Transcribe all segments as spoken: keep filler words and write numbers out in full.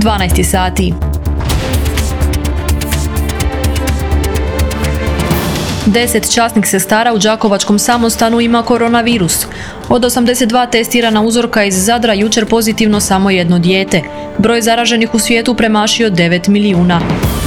dvanaest sati. Deset časnih sestara u đakovačkom samostanu ima koronavirus. Od osamdeset dva testirana uzorka iz Zadra jučer pozitivno samo jedno dijete. Broj zaraženih u svijetu premašio devet milijuna.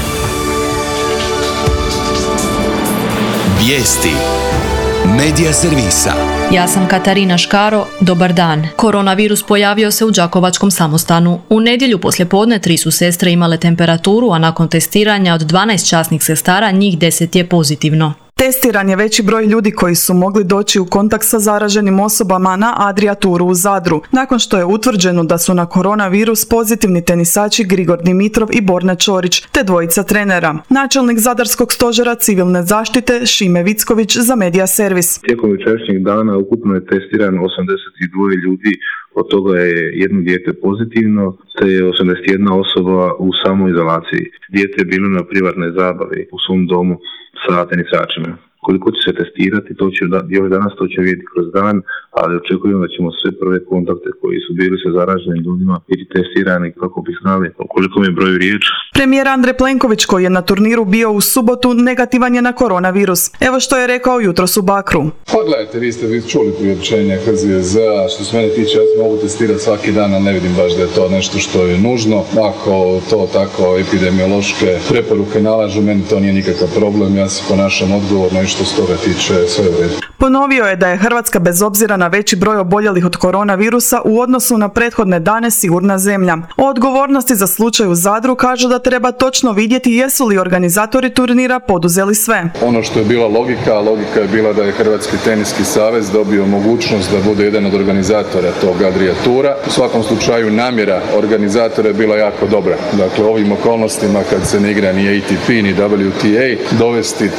Vijesti Medija servisa. Ja sam Katarina Škaro, dobar dan. Koronavirus pojavio se u đakovačkom samostanu. U nedjelju poslijepodne tri su sestre imale temperaturu, a nakon testiranja od dvanaest časnih sestara njih deset je pozitivno. Testiran je veći broj ljudi koji su mogli doći u kontakt sa zaraženim osobama na Adria Touru u Zadru, nakon što je utvrđeno da su na koronavirus pozitivni tenisači Grigor Dimitrov i Borna Čorić, te dvojica trenera. Načelnik Zadarskog stožera civilne zaštite Šime Vicković za Medija servis. Tijekom jučerašnjeg dana ukupno je testirano osamdeset dva ljudi, od toga je jedno dijete pozitivno, te je osamdeset jedna osoba u samoizolaciji. Dijete je bilo na privatnoj zabavi u svom domu sa tenisačima. Koliko će se testirati, to će još danas to će vidjeti kroz dan, ali očekujemo da ćemo sve prve kontakte koji su bili sa zaraženim ljudima biti testirani kako bi znali o kolikom je broju riječ. Premijer Andrej Plenković, koji je na turniru bio u subotu, negativan je na koronavirus. Evo što je rekao jutros u Bakru. Pogledajte, vi ste vi čuli priopćenje H Z Z A, što se mene tiče, ja se mogu testirati svaki dan, a ne vidim baš da je to nešto što je nužno. Ako to tako epidemiološke preporuke nalažu, meni to nije nikakav problem, ja se ponašam odgovorno i što s toga tiče sve u redu. Ponovio je da je Hrvatska bez obzira na veći broj oboljelih od koronavirusa u odnosu na prethodne dane sigurna zemlja. O odgovornosti za slučaj u Zadru kaže da treba točno vidjeti jesu li organizatori turnira poduzeli sve. Ono što je bila logika, logika je bila da je Hrvatski teniski savez dobio mogućnost da bude jedan od organizatora tog Adria Toura. U svakom slučaju namjera organizatora je bila jako dobra. Dakle, ovim okolnostima kad se ne igra ni A T P ni W T A, dovesti